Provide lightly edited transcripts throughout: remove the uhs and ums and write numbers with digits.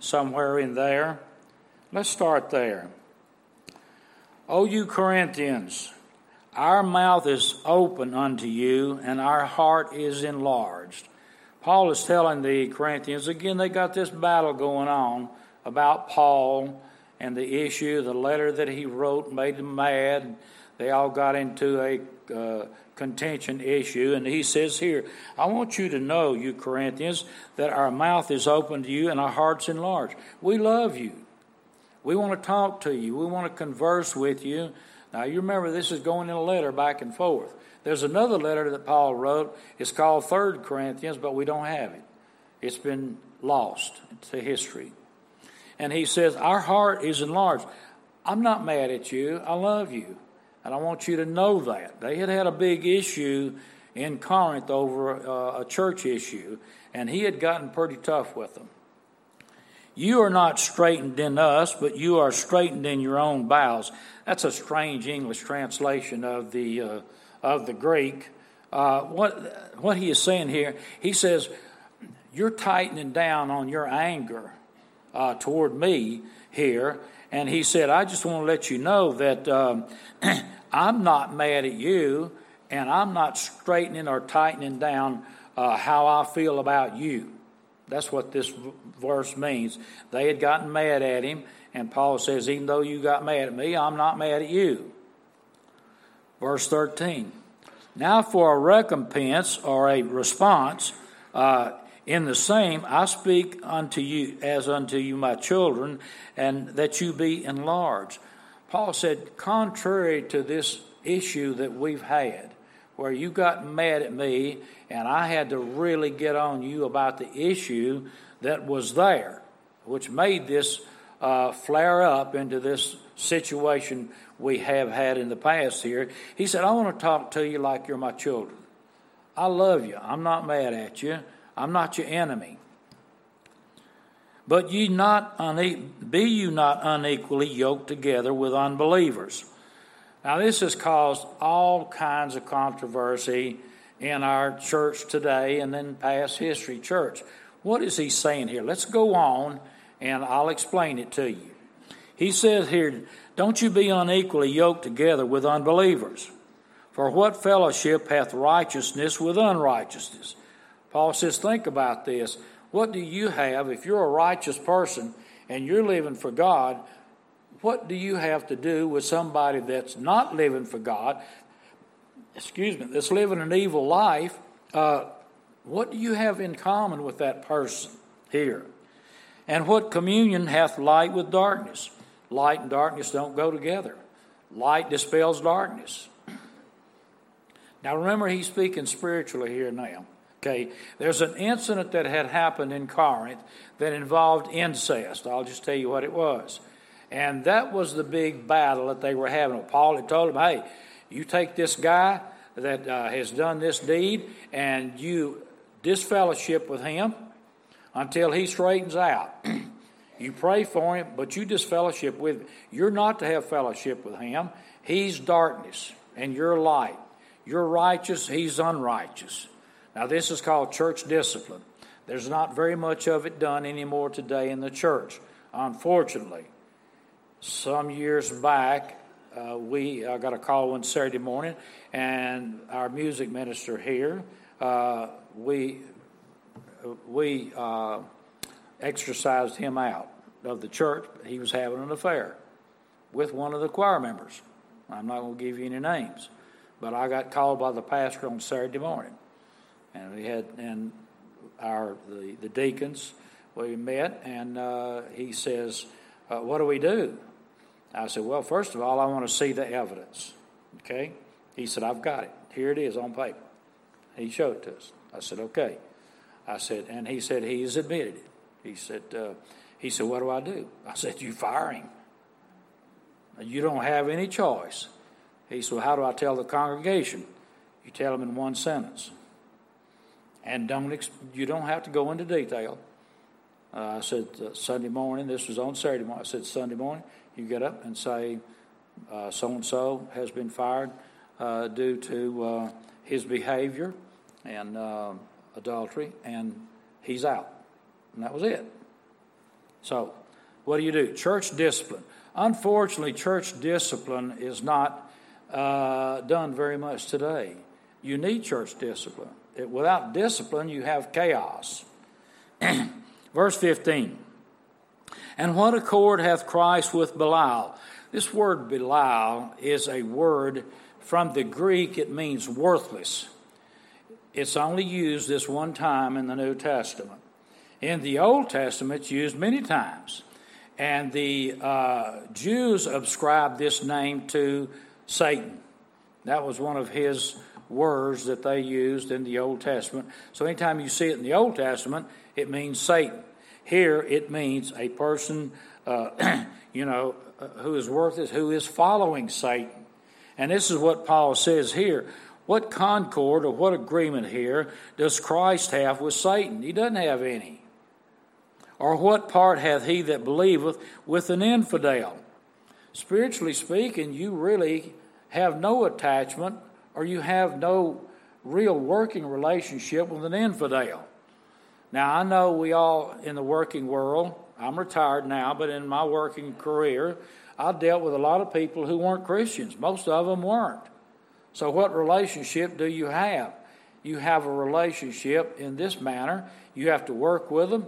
somewhere in there. Let's start there. O you Corinthians, our mouth is open unto you, and our heart is enlarged. Paul is telling the Corinthians, again, they got this battle going on about Paul and the issue, the letter that he wrote made them mad. They all got into a contention issue. And he says here, I want you to know, you Corinthians, that our mouth is open to you and our heart's enlarged. We love you. We want to talk to you. We want to converse with you. Now, you remember this is going in a letter back and forth. There's another letter that Paul wrote. It's called 3 Corinthians, but we don't have it. It's been lost to history. And he says, our heart is enlarged. I'm not mad at you. I love you. And I want you to know that. They had a big issue in Corinth over a church issue, and he had gotten pretty tough with them. You are not straitened in us, but you are straitened in your own bowels. That's a strange English translation of the Greek. What he is saying here, he says, you're tightening down on your anger toward me here. And he said, I just want to let you know that I'm not mad at you, and I'm not straightening or tightening down how I feel about you. That's what this verse means. They had gotten mad at him, and Paul says, even though you got mad at me, I'm not mad at you. Verse 13. Now for a recompense or a response, in the same I speak unto you as unto you my children, and that you be enlarged. Paul said, contrary to this issue that we've had, where you got mad at me and I had to really get on you about the issue that was there, which made this flare up into this situation we have had in the past here. He said, I want to talk to you like you're my children. I love you. I'm not mad at you. I'm not your enemy. But be you not unequally yoked together with unbelievers. Now, this has caused all kinds of controversy in our church today and in past history church. What is he saying here? Let's go on, and I'll explain it to you. He says here, don't you be unequally yoked together with unbelievers. For what fellowship hath righteousness with unrighteousness? Paul says, think about this. What do you have if you're a righteous person and you're living for God? What do you have to do with somebody that's not living for God, that's living an evil life? What do you have in common with that person here? And what communion hath light with darkness? Light and darkness don't go together. Light dispels darkness. Now remember, he's speaking spiritually here now. Okay, there's an incident that had happened in Corinth that involved incest. I'll just tell you what it was. And that was the big battle that they were having. Paul had told them, hey, you take this guy that has done this deed and you disfellowship with him until he straightens out. You pray for him, but you disfellowship with him. You're not to have fellowship with him. He's darkness and you're light. You're righteous, he's unrighteous. Now, this is called church discipline. There's not very much of it done anymore today in the church, unfortunately. Some years back, I got a call one Saturday morning, and our music minister here, we exorcised him out of the church. He was having an affair with one of the choir members. I'm not going to give you any names, but I got called by the pastor on Saturday morning. And we had the deacons, we met, and he says, what do we do? I said, well, first of all, I want to see the evidence. Okay? He said, I've got it. Here it is on paper. He showed it to us. I said, okay. I said, and he said, he's admitted it. He said, what do I do? I said, you fire him. You don't have any choice. He said, well, how do I tell the congregation? You tell them in one sentence. And you don't have to go into detail. I said, Sunday morning, this was on Saturday morning. I said, Sunday morning, you get up and say, so-and-so has been fired due to his behavior and adultery, and he's out. And that was it. So, what do? Church discipline. Unfortunately, church discipline is not done very much today. You need church discipline. Without discipline, you have chaos. Verse 15. And what accord hath Christ with Belial? This word Belial is a word from the Greek. It means worthless. It's only used this one time in the New Testament. In the Old Testament, it's used many times. And the Jews ascribed this name to Satan. That was one of his words that they used in the Old Testament. So anytime you see it in the Old Testament, it means Satan. Here it means a person, who is worthless, who is following Satan. And this is what Paul says here. What concord or what agreement here does Christ have with Satan? He doesn't have any. Or what part hath he that believeth with an infidel? Spiritually speaking, you really have no attachment, or you have no real working relationship with an infidel. Now, I know we all in the working world, I'm retired now, but in my working career, I dealt with a lot of people who weren't Christians. Most of them weren't. So what relationship do you have? You have a relationship in this manner. You have to work with them.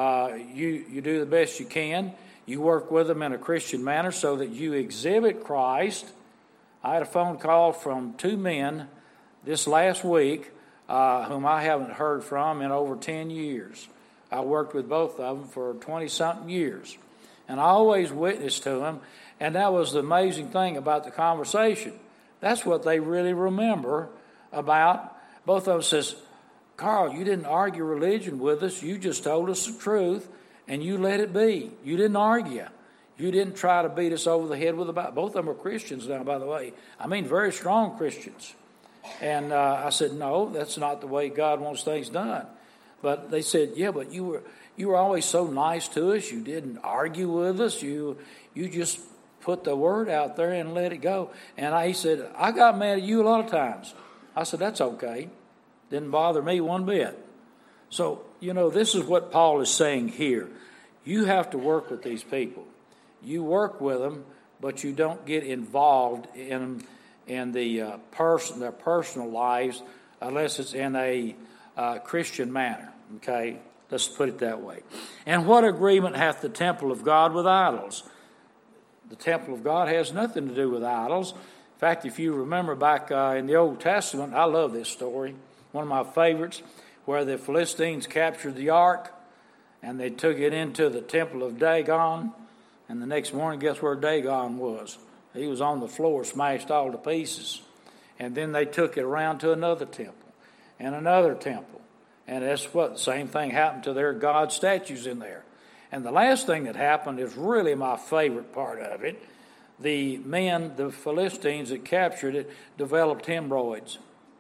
You do the best you can. You work with them in a Christian manner so that you exhibit Christ. I had a phone call from 2 men this last week whom I haven't heard from in over 10 years. I worked with both of them for 20-something years. And I always witnessed to them, and that was the amazing thing about the conversation. That's what they really remember about. Both of them says, Carl, you didn't argue religion with us. You just told us the truth, and you let it be. You didn't argue. You didn't try to beat us over the head with the Bible. Both of them are Christians now, by the way. I mean, very strong Christians. And I said, no, that's not the way God wants things done. But they said, yeah, but you were always so nice to us. You didn't argue with us. You just put the word out there and let it go. And he said, I got mad at you a lot of times. I said, that's okay. Didn't bother me one bit. So, this is what Paul is saying here. You have to work with these people. You work with them, but you don't get involved in their personal lives unless it's in a Christian manner. Okay, let's put it that way. And what agreement hath the temple of God with idols? The temple of God has nothing to do with idols. In fact, if you remember back in the Old Testament, I love this story. One of my favorites, where the Philistines captured the ark and they took it into the temple of Dagon. And the next morning, guess where Dagon was? He was on the floor, smashed all to pieces. And then they took it around to another temple and another temple. And that's what the same thing happened to their god statues in there. And the last thing that happened is really my favorite part of it. The Philistines that captured it, developed hemorrhoids.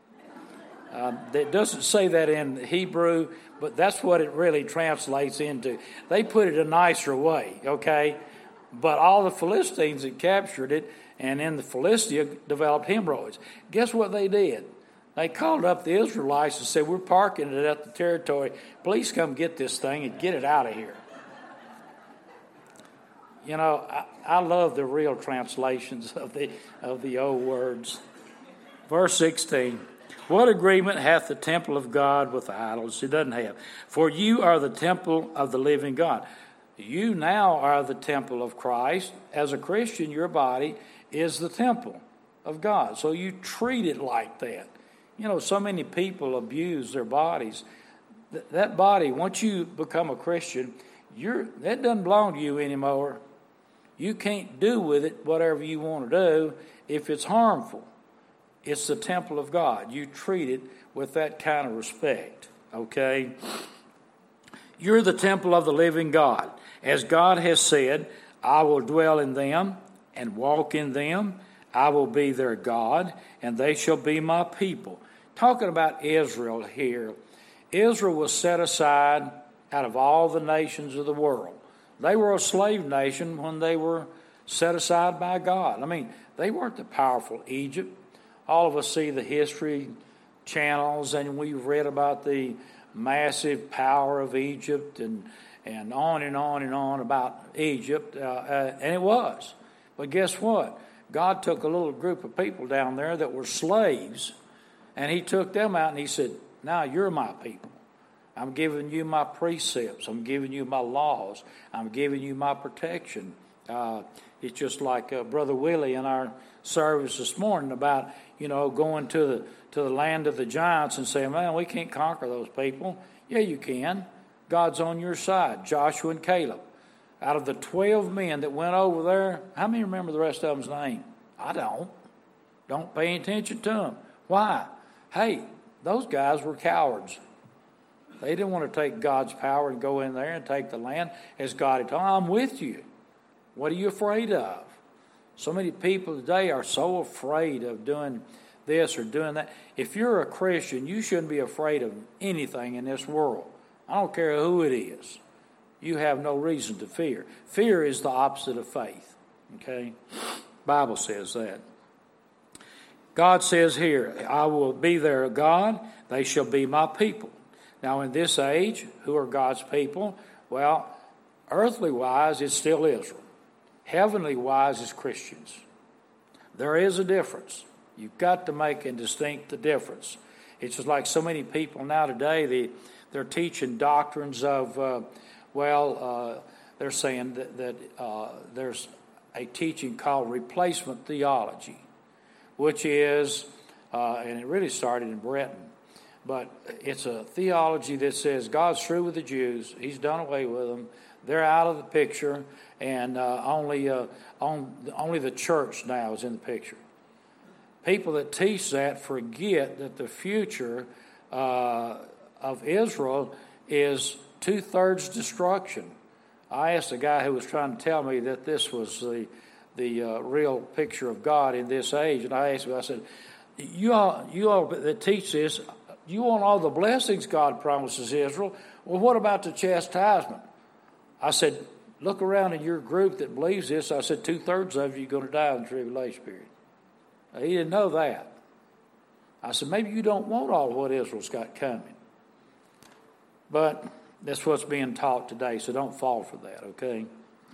It doesn't say that in Hebrew, but that's what it really translates into. They put it a nicer way, okay? But all the Philistines that captured it and in the Philistia developed hemorrhoids. Guess what they did? They called up the Israelites and said, we're parking it at the territory. Please come get this thing and get it out of here. I love the real translations of the old words. Verse 16. What agreement hath the temple of God with idols? It doesn't have. For you are the temple of the living God. You now are the temple of Christ. As a Christian, your body is the temple of God. So you treat it like that. So many people abuse their bodies. That body, once you become a Christian, that doesn't belong to you anymore. You can't do with it whatever you want to do if it's harmful. It's the temple of God. You treat it with that kind of respect, okay? You're the temple of the living God. As God has said, I will dwell in them and walk in them. I will be their God, and they shall be my people. Talking about Israel here, Israel was set aside out of all the nations of the world. They were a slave nation when they were set aside by God. I mean, they weren't the powerful Egypt. All of us see the history channels, and we've read about the massive power of Egypt, and and on and on and on about Egypt, and it was. But guess what? God took a little group of people down there that were slaves, and he took them out and he said, now you're my people. I'm giving you my precepts. I'm giving you my laws. I'm giving you my protection. It's just like Brother Willie in our service this morning about, going to the land of the giants and saying, man, we can't conquer those people. Yeah, you can. God's on your side. Joshua and Caleb. Out of the 12 men that went over there, how many remember the rest of them's name? I don't. Don't pay attention to them. Why? Hey, those guys were cowards. They didn't want to take God's power and go in there and take the land as God had told them. I'm with you. What are you afraid of? So many people today are so afraid of doing this or doing that. If you're a Christian, you shouldn't be afraid of anything in this world. I don't care who it is. You have no reason to fear. Fear is the opposite of faith. Okay? Bible says that. God says here, I will be their God, they shall be my people. Now in this age, who are God's people? Well, earthly wise, it's still Israel. Heavenly wise is Christians. There is a difference. You've got to make a distinct difference. It's just like so many people now today, they're teaching doctrines of, they're saying that there's a teaching called replacement theology, which is, and it really started in Britain, but it's a theology that says God's through with the Jews. He's done away with them. They're out of the picture, and only the church now is in the picture. People that teach that forget that the future of Israel is 2/3 destruction. I asked a guy who was trying to tell me that this was the real picture of God in this age, and I asked him, I said, you all that teach this, you want all the blessings God promises Israel. Well, what about the chastisement? I said, look around in your group that believes this. I said, 2/3 of you are going to die in the tribulation period. He didn't know that. I said, maybe you don't want all what Israel's got coming. But that's what's being taught today, so don't fall for that, okay?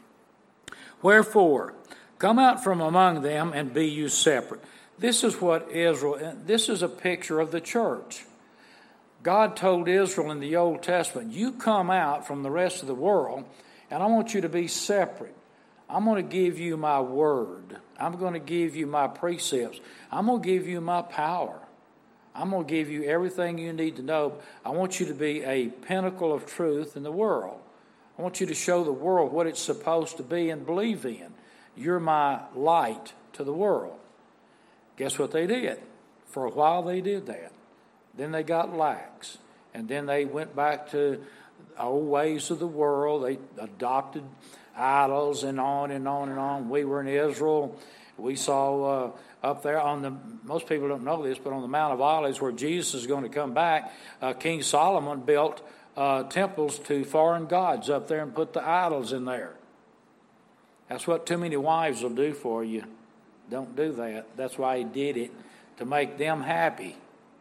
Wherefore, come out from among them and be you separate. This is what Israel, this is a picture of the church. God told Israel in the Old Testament, you come out from the rest of the world, and I want you to be separate. I'm going to give you my word. I'm going to give you my precepts. I'm going to give you my power. I'm going to give you everything you need to know. I want you to be a pinnacle of truth in the world. I want you to show the world what it's supposed to be and believe in. You're my light to the world. Guess what they did? For a while they did that. Then they got lax. And then they went back to old ways of the world. They adopted idols and on and on and on. We were in Israel. We saw up there most people don't know this, but on the Mount of Olives where Jesus is going to come back, King Solomon built temples to foreign gods up there and put the idols in there. That's what too many wives will do for you. Don't do that. That's why he did it, to make them happy,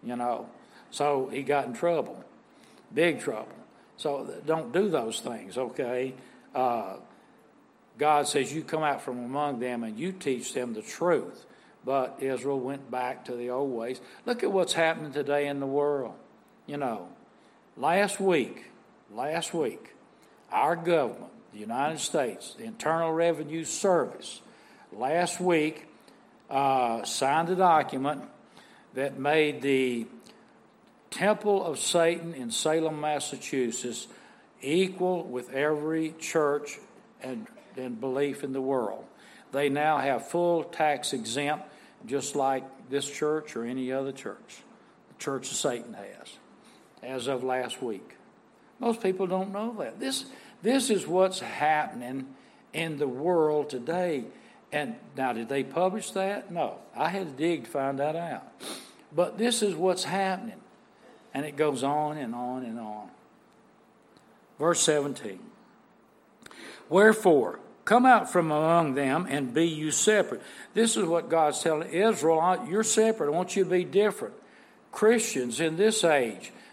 So he got in trouble, big trouble. So don't do those things, okay? God says you come out from among them and you teach them the truth. But Israel went back to the old ways. Look at what's happening today in the world. Last week, our government, the United States, the Internal Revenue Service, last week signed a document that made the Temple of Satan in Salem, Massachusetts, equal with every church and belief in the world. They now have full tax exempt, just like this church or any other church. The Church of Satan has, as of last week. Most people don't know that. This is what's happening in the world today. And now, did they publish that? No. I had to dig to find that out. But this is what's happening. And it goes on and on and on. Verse 17. Wherefore, come out from among them and be you separate. This is what God's telling Israel. You're separate. I want you to be different. Christians in this age,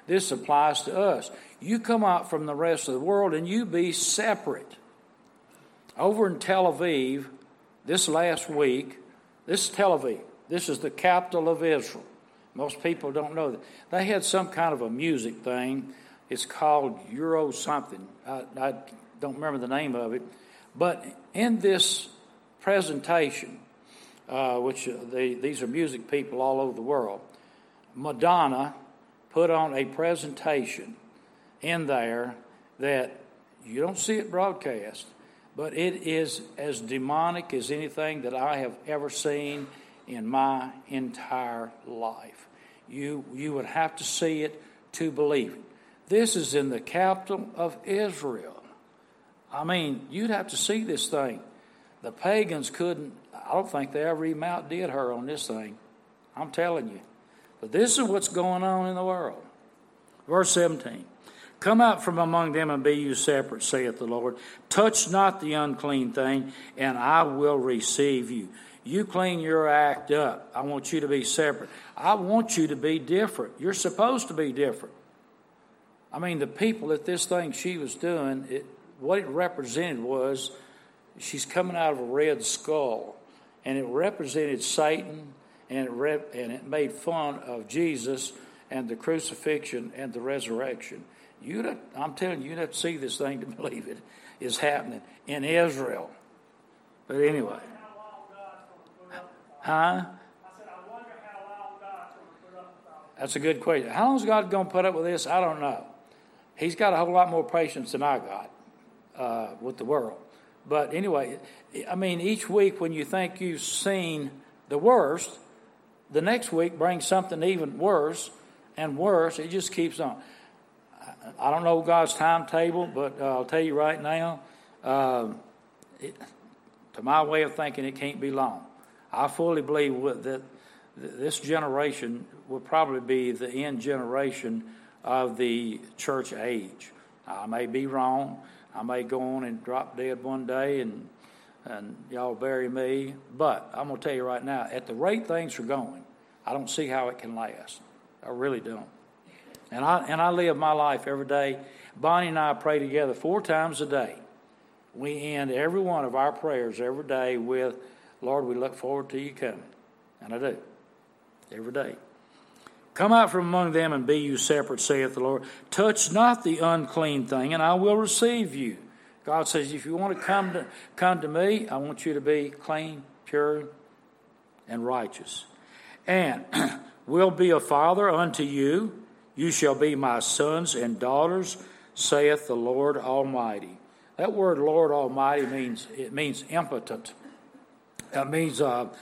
this applies to us. You come out from the rest of the world and you be separate. Over in Tel Aviv, this last week, this is Tel Aviv. This is the capital of Israel. Most people don't know that. They had some kind of a music thing. It's called Euro something. I don't remember the name of it. But in this presentation, which these are music people all over the world, Madonna put on a presentation in there that you don't see it broadcast, but it is as demonic as anything that I have ever seen in my entire life. You would have to see it to believe it. This is in the capital of Israel. I mean, you'd have to see this thing. The pagans couldn't, I don't think they ever even outdid her on this thing. I'm telling you. But this is what's going on in the world. Verse 17. Come out from among them and be you separate, saith the Lord. Touch not the unclean thing, and I will receive you. You clean your act up. I want you to be separate. I want you to be different. You're supposed to be different. I mean, the people at this thing she was doing, what it represented was she's coming out of a red skull. And it represented Satan, and it made fun of Jesus and the crucifixion and the resurrection. I'm telling you, you'd have to see this thing to believe it is happening in Israel. But anyway. Huh? I said, I wonder how long God's going to put up with all this. That's a good question. How long is God going to put up with this? I don't know. He's got a whole lot more patience than I got with the world. But anyway, I mean, each week when you think you've seen the worst, the next week brings something even worse and worse. It just keeps on. I don't know God's timetable, but I'll tell you right now, to my way of thinking, it can't be long. I fully believe that this generation will probably be the end generation of the church age. I may be wrong. I may go on and drop dead one day and y'all bury me. But I'm going to tell you right now, at the rate things are going, I don't see how it can last. I really don't. And I live my life every day. Bonnie and I pray together 4 times a day. We end every one of our prayers every day with, Lord, we look forward to you coming. And I do. Every day. Come out from among them and be you separate, saith the Lord. Touch not the unclean thing, and I will receive you. God says, if you want to come to me, I want you to be clean, pure, and righteous. And will be a father unto you. You shall be my sons and daughters, saith the Lord Almighty. That word Lord Almighty means impotent. That means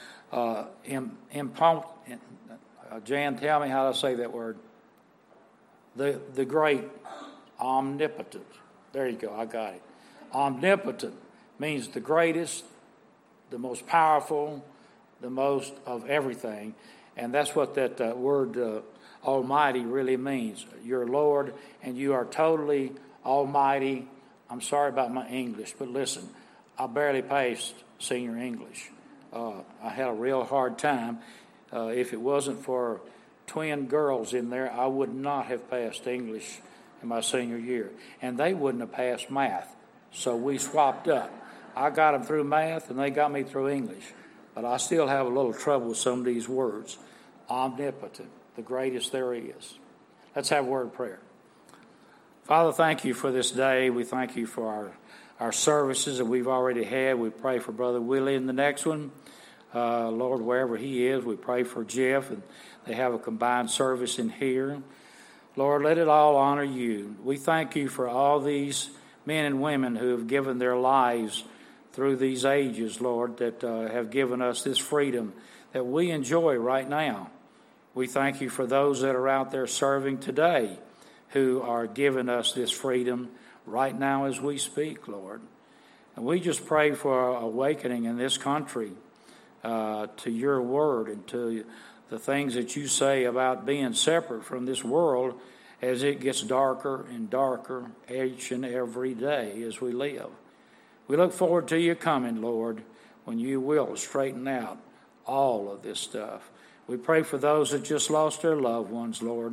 Jan, tell me how to say that word. The great omnipotent. There you go, I got it. Omnipotent means the greatest, the most powerful, the most of everything. And that's what that word Almighty really means. You're Lord, and you are totally almighty. I'm sorry about my English, but listen, I barely passed senior English. I had a real hard time. If it wasn't for twin girls in there, I would not have passed English in my senior year. And they wouldn't have passed math. So we swapped up. I got them through math, and they got me through English. But I still have a little trouble with some of these words. Omnipotent, the greatest there is. Let's have a word of prayer. Father, thank you for this day. We thank you for our services that we've already had. We pray for Brother Willie in the next one. Lord, wherever he is, we pray for Jeff, and they have a combined service in here. Lord, let it all honor you. We thank you for all these men and women who have given their lives through these ages, Lord, that have given us this freedom that we enjoy right now. We thank you for those that are out there serving today who are giving us this freedom right now as we speak, Lord. And we just pray for awakening in this country to your word and to the things that you say about being separate from this world as it gets darker and darker each and every day as we live. We look forward to you coming, Lord, when you will straighten out all of this stuff. We pray for those that just lost their loved ones, Lord.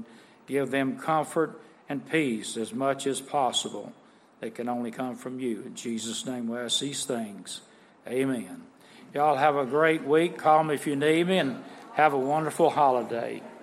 Give them comfort and peace as much as possible. They can only come from you. In Jesus' name we ask these things. Amen. Y'all have a great week. Call me if you need me, and have a wonderful holiday.